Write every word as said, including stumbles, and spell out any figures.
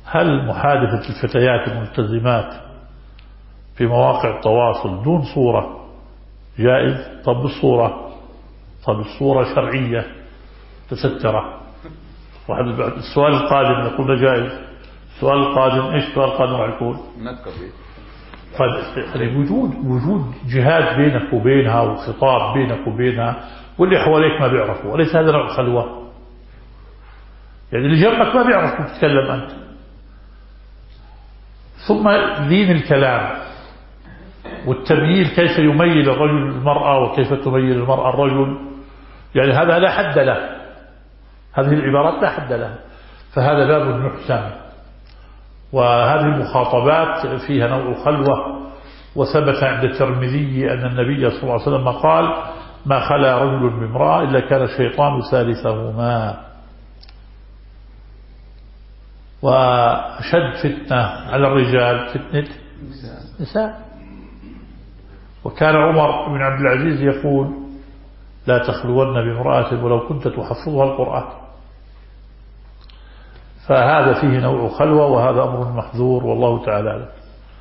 هل محادثة الفتيات الملتزمات في مواقع التواصل دون صورة جائز؟ طب الصورة، طب الصورة شرعية تسترة. السؤال القادم يقول جائز. السؤال القادم ايش السؤال القادم راح يكون؟ طيب وجود وجود جهاد بينك وبينها وخطاب بينك وبينها واللي حواليك ما بيعرفوا، وليس هذا نوع خلوة؟ يعني اللي جنبك ما بيعرف تتكلم أنت. ثم دين الكلام والتمييز، كيف يميل الرجل المرأة وكيف تميل المرأة الرجل، يعني هذا لا حد له، هذه العبارات لا حد لها، فهذا باب يحسن. وهذه المخاطبات فيها نوع خلوة. وثبت عند الترمذي أن النبي صلى الله عليه وسلم قال: ما خلا رجل بامرأة إلا كان الشيطان ثالثهما. وأشد فتنة على الرجال فتنة نساء. وكان عمر بن عبد العزيز يقول: لا تخلون بامرأة ولو كنت تحفظها القرآن. فهذا فيه نوع خلوة، وهذا أمر محظور، والله تعالى.